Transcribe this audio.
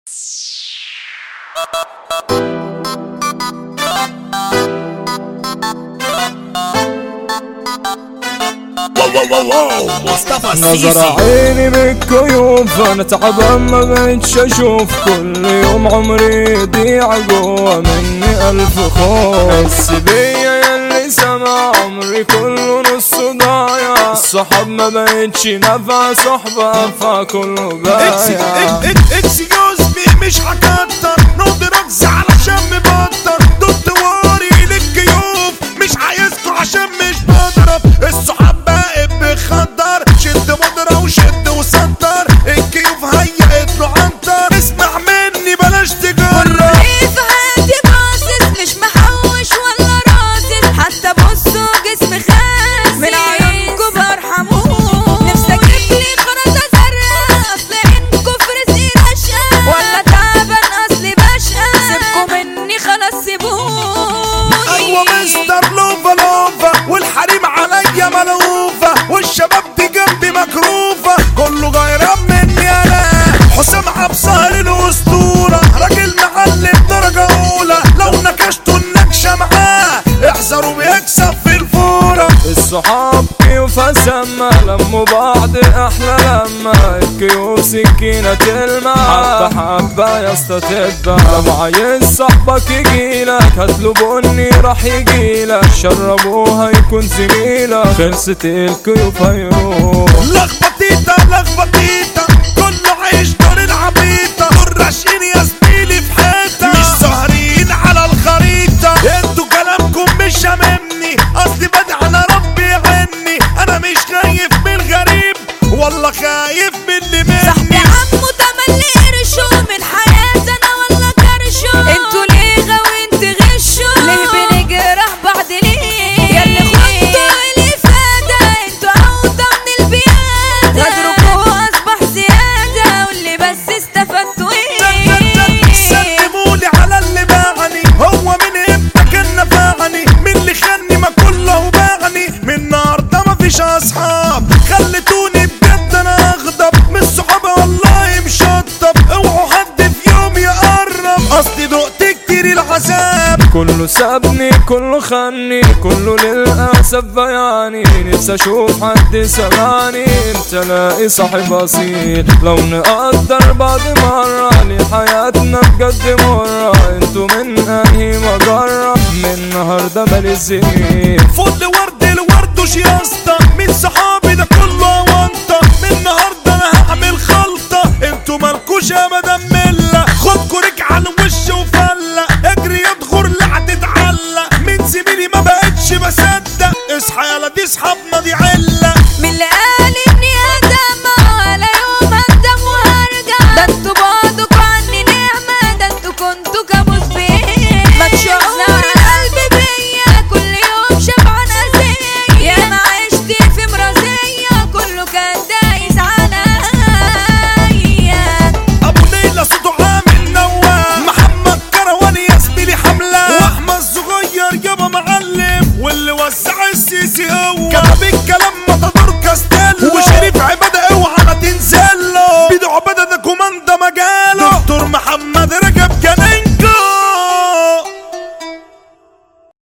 مصطفى نظر السيسي. عيني بالكيوف انا تعبان ما بقتش اشوف، كل يوم عمري يضيع جوا مني الف خوف. حس بيا ياللي سمع عمري كله نص ضايع، الصحاب ما بقتش نافعة، صحبة فكله بايع. اكسكيوز مي مش هكتر، نقضي ركز علشان مبطر، دوت واري للجيوب مش عايزكوا عشان مش بضرب، الصحاب بقت بخدر، شد مضرة وشد وسنتر، الجيوب هيئت له عنتر، اسمع مني بلاش تجرب. ايه في حياتي باصص مش محوش ولا راصص، حتى بصوا جسمي خاسس من عيونكوا برحموه، نفسي اجيبلي خرطة زرقاء اصل عينكوا في رزقي رشقة، ولا تعبان اصلي بشقى، سيبكوا مني خلاص سيبوني. ايوه مستر لوفا لوفا، والحريم عليا ملوفة، والشباب دي جنبي مكروفة، كله غيران مني انا، حسام عبصار الاسطورة، راجل معلم درجة اولى، لو نكشتوا النكشة معاه احذروا بيكسب في الفورة. الصحاب كيوف سما لموا بعض احلى لما، الكيوف سكينة تلمع، حبة حبة يا اسطى تتبع، لو عايز صاحبك يجيلك هاتله بني راح يجيلك، شربوه هيكون زميلك، خلصت الكيوف هيروح. لخبطيطة لخبطيطة كله عايش دور العبيطة، دول راشقين يا زميلي في حيطة، مش سهرين على الخريطة، انتوا كلامكم مش شاممني، اصلي بدعي على ربي يغني، انا مش خايف من الغريب والله خايف من اللي صاحبي مني. عمو تملي قرشو من حياتي انا ولا كرشو، انتوا ليه غاويين تغشوا، ليه بنجرح بعض ليه، ياللي خدتوا الافادة انتوا اوضى من البيادة، غدركوا اصبح زيادة واللي بس استفدتوا ايه. سلمولي على اللي باعني، هو من امتى كان نفعني، من اللي خاني ما كله باعني، من النهارده مفيش اصحاب، خلتوني بجد انا اغضب، من الصحاب والله مشطب، اوعوا حد في يوم يقرب، اصلي دقت كتير العذاب. كله سابني كله خاني كله للأسف بياني، نفسي اشوف حد سمعني، انت لاقي صاحب اصيل، لو نقدر بعد مرة لحياتنا بجد مرة، انتوا من انهي مجرة، من النهاردة مالي الزين. فضل ورد الورد وش يا اسطى، من صحابي ده كله وانطة، من النهارده انا هعمل خلطة، انتوا مالكوش ابدا ملة، خدكوا رجع وش وفلة، اجري يدخل لا هتتعلق، من زميلي ما بقتش بصدق، اصحى يالا دي صحابنا دي علة. من اللي قال اني هدم ولا يوم هندم وهرجع، ده انتوا بعدكوا عني نعمة، ده انتوا كنتوا كابوس بيه، ما تشوفنا القلب بيا كل يوم شبعان اذية، يا ما عشت في مرازية كله كان دايس عليا. ابو ليلى صوته عامل نوام، محمد كرواني يا زميلي حملة، واحمد صغير يابا معلم، واللي وزع السيسي هو كتب الكلام مطادور كاستيل، وشريف عبد